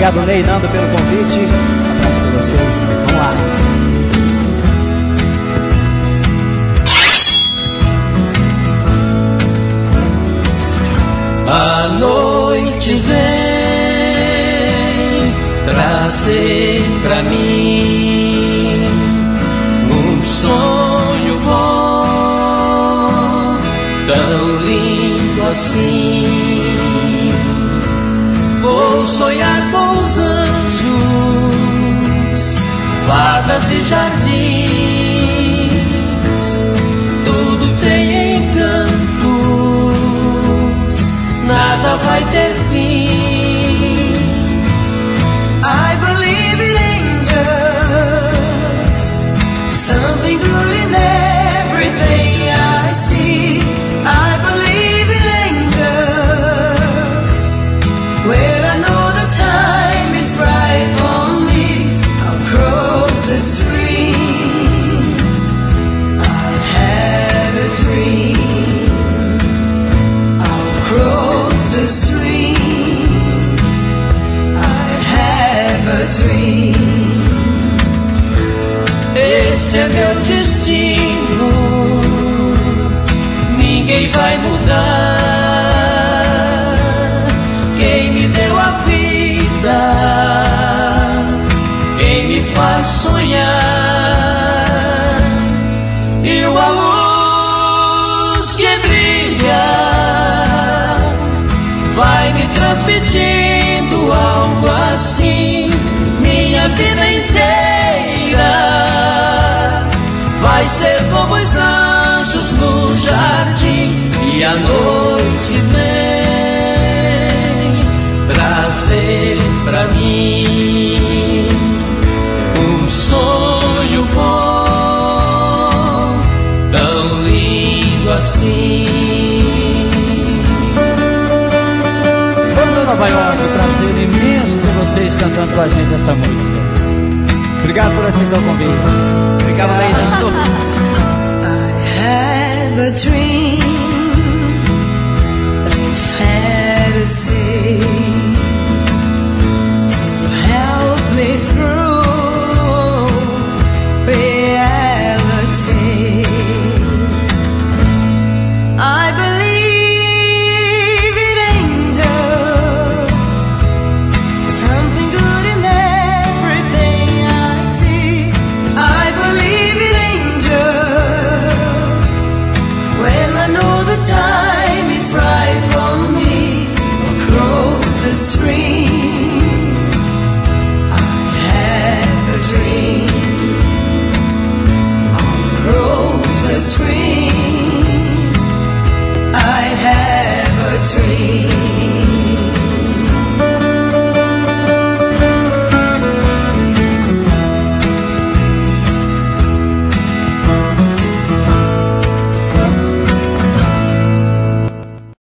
Obrigado, Ney e Nando, pelo convite. Um abraço para vocês. Vamos lá. A noite vem trazer pra mim um sonho bom, tão lindo assim. Vou sonhar com os anjos, fadas e jardins, tudo tem encantos, nada vai ter fim. I believe in angels, something good in everything I see. I believe in angels, when I know the time it's right for me, I'll cross the stream. I have a dream, I'll cross the stream. I have a dream. Esse é meu destino, ninguém vai mudar. Quem me deu a vida, quem me faz sonhar, e uma luz que brilha vai me transmitindo algo assim. Minha vida inteira vai ser como os anjos no jardim. E a noite vem trazer pra mim um sonho bom, tão lindo assim. Banda Nova York, prazer imenso de vocês cantando com a gente essa música. Obrigado por aceitar o convite. Obrigado, Ney. I have a dream.